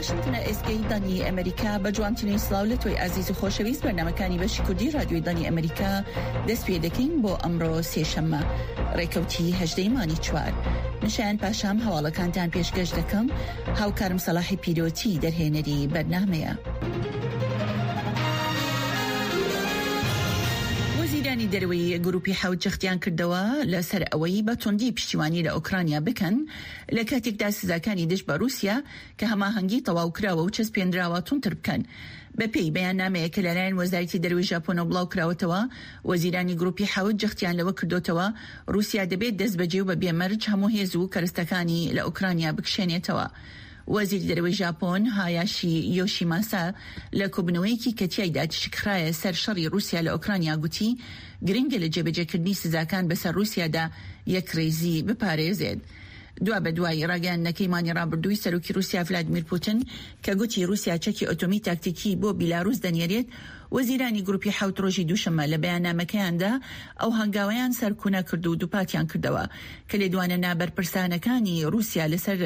بەشتنە ئێسکەی دانی ئەمریکا بە جوانترین سڵاو لە تۆی ئازیز و خۆشەویست بەرنامەکانی بەشی کوردی رادیۆی دانی ئەمریکا دەست پێ دەکەین بۆ ئەمڕۆ سێشەممە ڕێکەوتی 18 مانگی 4 نشان پاشام هەواڵەکانتان پێشکەش دەکەم. هاوکارم سەلاحی پیرۆتی دەرهێنەری بەرنامەیە. وەزیرانی دەرەوەی گروپی حەوت جەختیان کردەوە لەسەر ئەوەی بە توندی پشتیوانی لە ئوکرانیا بکەن لە کاتێکدا سزاکانی دژ بە رووسیا کە هەماهەنگی تەواوکراوە و چەسپێنراوە تونتر بکەن. بەپێی بەیاننامەیە کە لەلایەن وەزارەتی دەرەوەی ژاپۆن بڵاو کراوەتەوە، وەزیرانی گروپی حەوت جەختیان لەوە کردوتەوە رووسیا دەبێت دەست بەجێ و بە بێمەرج هەموو هێز و کەرەستەکانی لە ئوکرانیا بکشێنێتەوە. وەزیری دەرەوەی ژاپۆن هایاشی یۆشیماسا لە کوبنەوەیەکی کە تیایدا تشکخرایە سەر شەڕی رووسیا لە ئوکرانیا گوتی گرنگە لە جێبەجێکردنی سزاکان بەسەر رووسیادا یەک ڕێزی بپارێزێت. دوا بە دوای ڕاگەیاندنەکەی مانگی ڕابردووی سەرۆکی رووسیا ڤلادیمیر پوتین کە گوتی رووسیا چەکی ئۆتۆمی تاکتیکی بۆ بیلاروس دەنێرێت، وەزیرانی گروپی حەوت ڕۆژی دووشەممە لە بەیاننامەکەیاندا ئەو هەنگاوەیان سەرکوونە کرد و دووپاتیان کردەوە کە لێدوانە نابەرپرسانەکانی رووسیا لەسەر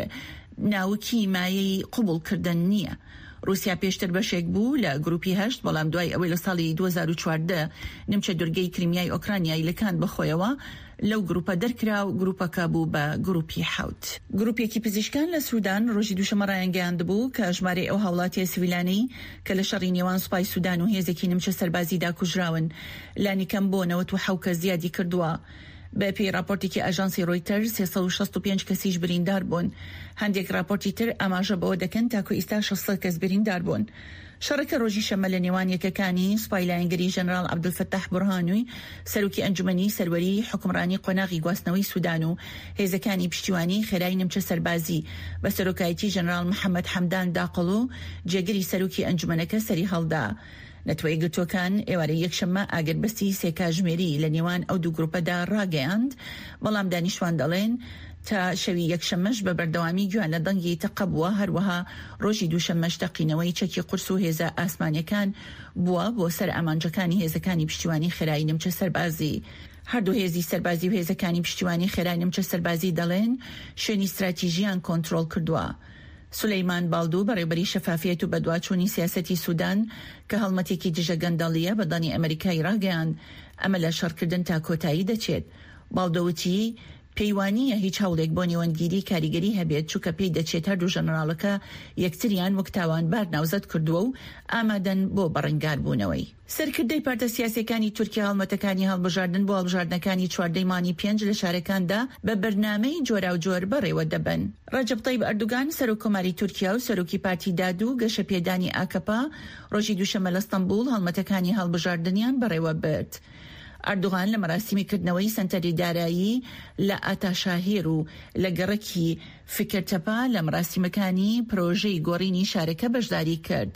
ناوکی مایەی قوبوڵکردن نییە. رووسیا پێشتر بەشێک بوو لە گروپی 8، بەڵام دوای ئەوەی لە ساڵی 2014 نمچە دورگەی کریمیای ئۆکرانیای لەکان بەخۆیەوە لەو گروپە دەرکرا و گروپەکە بوو بە گروپی حەوت. گروپێکی پزیشکان لە سوودان ڕۆژی دووشەممە ڕایانگەیاند بوو کە ژمارەی ئەو هاوڵاتی سیڤیلانەی کە لە شەڕی نێوان سوپای سوودان و هێزێکی نمچە سەربازیدا کوژراون لانیکەم بۆ 97 کەس زیادی کردووە. بە پێی راپۆرتێکی ئاژانسی ڕۆیتەرز 365 کەسیش بریندار بوون. هەندێک راپۆرتی تر ئاماژە بەوە دەکەن تاکو ئێستا 600 کەس بریندار بوون. شەڕەکە ڕۆژی شەمە لە نێوان یەکەکانی سوپای لایەنگەری ژەنرال عەبدولفەتاح بورهانووی سەرۆکی ئەنجومەنی سەروەری حکومڕانی قۆناغی گواستنەوەی سوودان و هێزەکانی پشتیوانی خێرای نمچە سەربازی بە سەرۆکایەتی ژەنرال محەممەد حەمدان داقڵ و جێگەری سەرۆکی ئەنجومەنەکە سەری هەڵدا. نەتوەی گرتوەکان ئێوارەی یەکشەممە ئاگربەستی سێکاژمێری لە نێوان ئەو دوو گروپەدا ڕاگەیاند، بەڵام دانیشتوان دەڵێن تا شەوی یەکشەممەش بە بەردەوامی گویان لە دەنگی تەقە بووە. هەروەها ڕۆژی دووشەممەش تەقینەوەی چەکی قورس و هێزە ئاسمانیەکان بووە بۆ سەر ئامانجەکانی هێزەکانی پشتیوانی خێرایی نمچە سەربازی. هەردوو هێزی سەربازی و هێزەکانی پشتیوانی خێرایی نمچە سەربازی دەڵێن شوێنی استراتیژیان کۆنتڕۆڵ کردووە. سولەیمان باڵدوو بەڕێبەری شەفافیەت و بەدواچوونی سیاسەتی سوودان کە هەڵمەتێکی دژە گەندەڵیە بە دانی ئەمریکای ڕاگەیاند ئەمە لە شەڕکردن تا کۆتایی دەچێت. باڵدەوتی پەیوانیە هیچ هەوڵێک بۆ نێوەندگیری کاریگەری هەبێت، چووکە پێی دەچێت هەردوو ژەنەراڵەکە یەکتریان وەک تاوانبار ناوزەت کردووە و ئامادەن بۆ بەڕێنگار بوونەوەی. سەرکردەی پارتە سیاسیەکانی تورکیا هەڵمەتەکانی هەڵبژاردن بۆ هەڵبژاردنەکانی 4 مانگی 5 لە شارەکاندا بە بەرنامەی جۆرا و جۆر بەڕێوە دەبن. ڕەجەب طەیب ئەردوگان سەرۆکۆماری تورکیا و سەرۆکی پارتی داد و گەشە پێدانی ئاکەپا ڕۆژی دووشەممە لە ئەستەمبول هەڵمەتەکانی هەڵبژاردنیان بەڕێوە برد. ئەردوغان لە مەراسیمی کردنەوەی سەنتەری دارایی لە ئاتاشاهێر و لە گەڕەکی فکرتەپا لە مەراسیمەکانی پرۆژەی گۆڕینی شارەکە بەشداری کرد.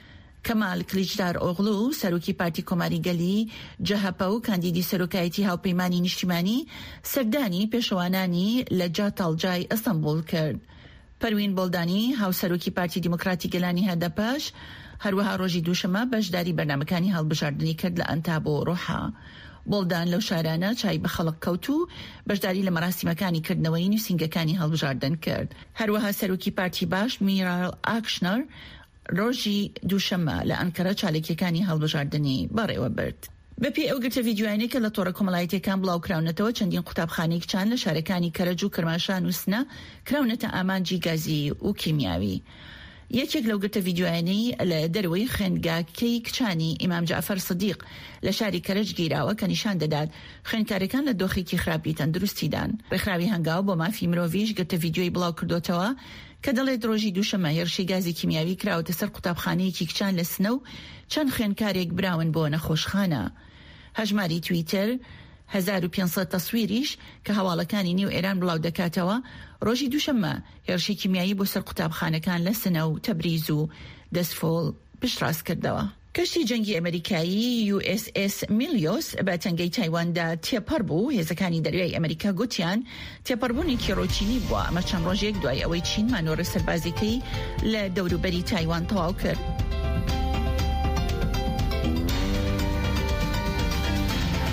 کەمال کلیچدار ئۆغلو سەرۆکی پارتی کۆماری گەلی جەهەپە و کاندیدی سەرۆکایەتی هاوپەیمانی نیشتیمانی سەردانی پێشەوانانی لە جاتاڵجای ئەستەمبول کرد. پەروین بۆڵدانی هاوسەرۆکی پارتی دیموکراتی گەلانی هەدەپەش هەروەها ڕۆژی دووشەممە بەشداری بەرنامەکانی هەڵبژاردنی کرد لە ئەنتابۆ ڕۆحا. بۆڵدان لەو شارانە چای بە خەڵک کەوت و بەشداری لە مەراسیمەکانی کردنەوەی نووسینگەکانی هەڵبژاردن کرد. هەروەها سەرۆکی پارتی باش میرال ئاکشنەر ڕۆژی دووشەممە لە ئەنکەرە چالێکیەکانی هەڵبژاردننی بەڕێوە برد. بەپێی ئەو گرتە ڤیدیۆیانەی کە لە تۆڕە کۆمەڵایەتیەکان بڵاوکراونەتەوە چەندین قوتابخانەی کچان لە شارەکانی کەرەج و کرماشان و سنە کراونەتە ئامانجی گازی و کیمیاوی. یەکێک لەو گرتە ڤیدیۆیانەی لە دەروەی خوێندگاکەی کچانی ئیمام جعفەر سدیق لە شاری کەرەج گیراوە کە نیشان دەدات خوێندکارەکان لە دۆخێکی خراپی تەندروستیدان. ڕێکخراوی هەنگاو بۆ مافی مرۆڤیش گرتە ڤیدیۆی بڵاو کردوتەوە کە دەڵێت ڕۆژی دووشەممە هێرشی گازی کیمیاوی کراوەتە سەر قوتابخانەیەکی کچان لە سنە و چەند خوێندکارێک براون بۆ نەخۆشخانە. هەژماری تویتر 1500 تەسویریش کە هەواڵەکانی نێو ئێران بڵاو دەکاتەوە ڕۆژی دووشەممە هێرشی کیمیایی بۆ سەر قوتابخانەکان لە سنە و تەبریز و دەسفۆڵ پشتڕاست کردەوە. کەشتی جەنگی ئەمریکایی USS میلیۆس بە تەنگەی تایواندا تێپەڕ بوو. هێزەکانی دەریای ئەمریکا گوتیان تێپەڕبوونی کێڕۆچینی بووە. ئەمە چەند ڕۆژێک دوای ئەوەی چین مانۆڕە سەربازیەکەی لە دەوروبەری تایوان تەواو کرد.